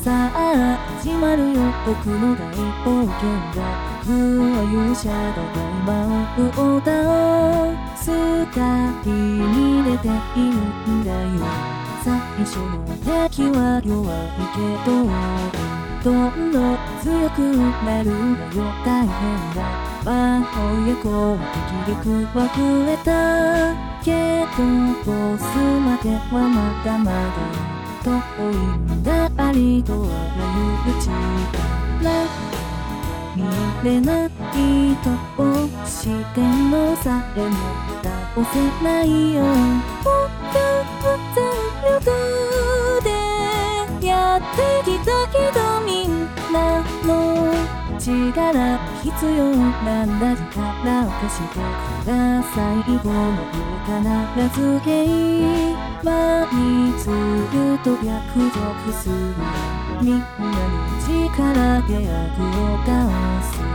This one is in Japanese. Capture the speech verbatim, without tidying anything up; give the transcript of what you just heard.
さあ始まるよ僕の大冒険だ。僕は勇者だ大魔王だ。スカイに出ているんだよ。最初の敵は弱いけどどんどん強くなるんだよ。大変だ。魔法や攻撃力は増えたけどボスまではまだまだ遠いんだ。ありとあらゆる力見れないとしてもさえも倒せないよ。僕は全力でやってきたけどみんなの力必要なんだ。力を貸してください。最後まで必ず平和にすると約束する。みんなの力で悪を倒す。